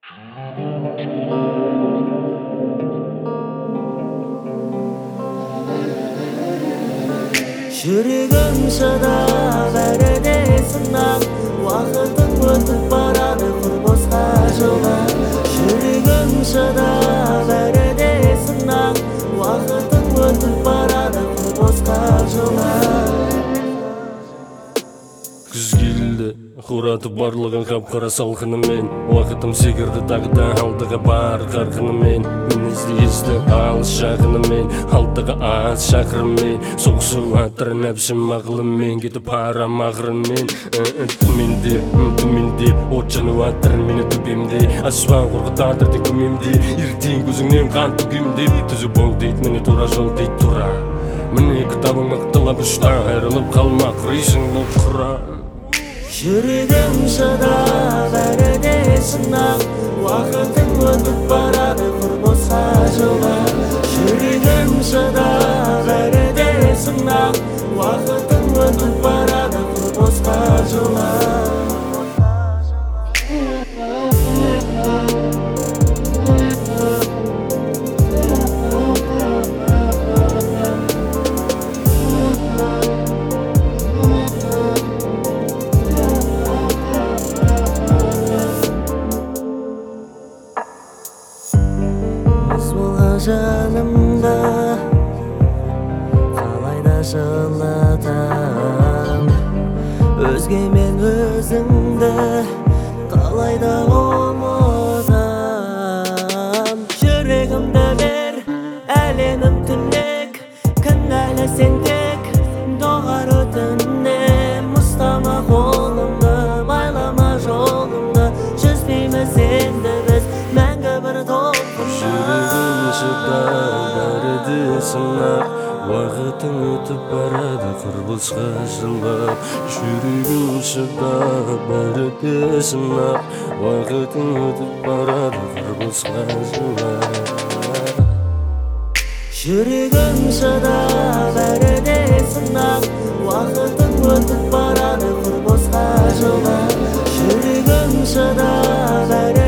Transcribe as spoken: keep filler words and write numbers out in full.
Жүрегім шыдап бәріне сынақ, уақытың өтіп барады құр босқа жылап. Жүрегім шыдап бәріне сынақ, уақытың өтіп барады құр босқа жылап. Күз келді, құратып барлығын қап-қара салқынымен. Уақытым секірді тағы да алдыға бар қарқынымен. Мен іздесті алыс жақынымен, алдыға аз шақырымен. Соғысу атыр нәпсім ақылымен, кетіп парам ақырымен. Төменде, төменде, от жану атыр мені төбемде. Аспан қорқытатыр тек көмемде, ертең көзіңнен қан төгемде. Түзу бол дейді мені, тура жол дейді тура. Міне кітабың мықтылап үшта, айрылып қалмақ рейсің бұл құра. Жүрегім шыдап бәріне сынақ, уақытың өтіп барады құр босқа жылап. Жүрегім шыдап бәріне сынақ, уақытың өтіп барады құр босқа жылап. Жанымда қалай да жылытам, өзгемен өзіңді қалай да ұмытам. Жүрегімді бер, әлемім түнек, кінәлі сен тек, доғар өтінем. Ұстама қолымды, байлама жолымды, жүзбейміз енді біз мәңгі бір толқында. Бәрі де сынақ, уақытың өтіп барады құр босқа жылап. Жүрегім шыдап бәрі де сынақ, уақытың өтіп барады құр босқа жылап. Жүрегім шыдап бәрі де сынақ, уақытың өтіп барады құр босқа жылап. Жүрегім шыдап бәрі